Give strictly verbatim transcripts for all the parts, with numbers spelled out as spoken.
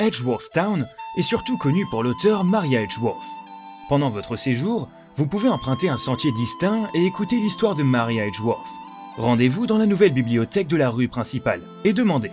Edgeworth Town est surtout connu pour l'auteur Maria Edgeworth. Pendant votre séjour, vous pouvez emprunter un sentier distinct et écouter l'histoire de Maria Edgeworth. Rendez-vous dans la nouvelle bibliothèque de la rue principale et demandez.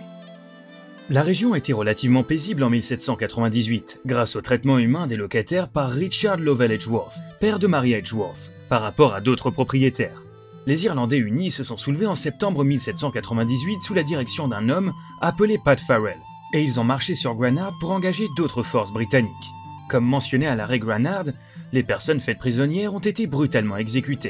La région était relativement paisible en mille sept cent quatre-vingt-dix-huit, grâce au traitement humain des locataires par Richard Lovell Edgeworth, père de Maria Edgeworth, par rapport à d'autres propriétaires. Les Irlandais unis se sont soulevés en septembre mille sept cent quatre-vingt-dix-huit sous la direction d'un homme appelé Pat Farrell, et ils ont marché sur Granard pour engager d'autres forces britanniques. Comme mentionné à l'arrêt Granard, les personnes faites prisonnières ont été brutalement exécutées.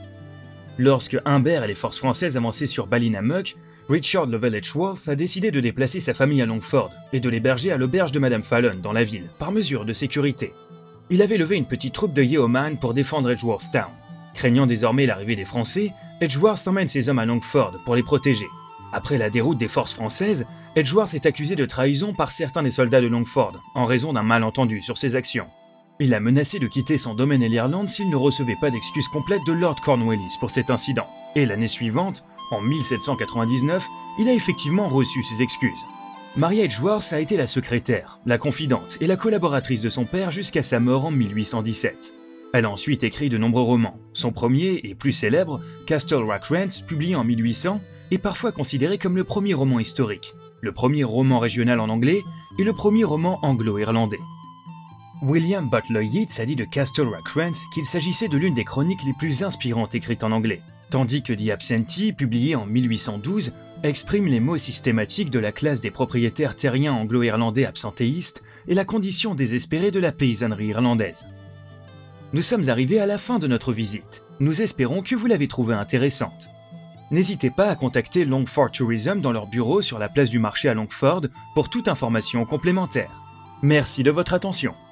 Lorsque Humbert et les forces françaises avançaient sur Ballinamuck, Richard Lovell Edgeworth a décidé de déplacer sa famille à Longford et de l'héberger à l'auberge de Madame Fallon dans la ville, par mesure de sécurité. Il avait levé une petite troupe de yeoman pour défendre Edgeworth Town. Craignant désormais l'arrivée des Français, Edgeworth emmène ses hommes à Longford pour les protéger. Après la déroute des forces françaises, Edgeworth est accusé de trahison par certains des soldats de Longford, en raison d'un malentendu sur ses actions. Il a menacé de quitter son domaine et l'Irlande s'il ne recevait pas d'excuses complètes de Lord Cornwallis pour cet incident. Et l'année suivante, en mille sept cent quatre-vingt-dix-neuf, il a effectivement reçu ses excuses. Maria Edgeworth a été la secrétaire, la confidente et la collaboratrice de son père jusqu'à sa mort en mille huit cent dix-sept. Elle a ensuite écrit de nombreux romans. Son premier et plus célèbre, Castle Rock Rent, publié en mille huit cents, est parfois considéré comme le premier roman historique, le premier roman régional en anglais et le premier roman anglo-irlandais. William Butler Yeats a dit de Castle Rock Rent qu'il s'agissait de l'une des chroniques les plus inspirantes écrites en anglais, tandis que The Absentee, publié en mille huit cent douze, exprime les maux systématiques de la classe des propriétaires terriens anglo-irlandais absentéistes et la condition désespérée de la paysannerie irlandaise. Nous sommes arrivés à la fin de notre visite. Nous espérons que vous l'avez trouvée intéressante. N'hésitez pas à contacter Longford Tourism dans leur bureau sur la place du marché à Longford pour toute information complémentaire. Merci de votre attention.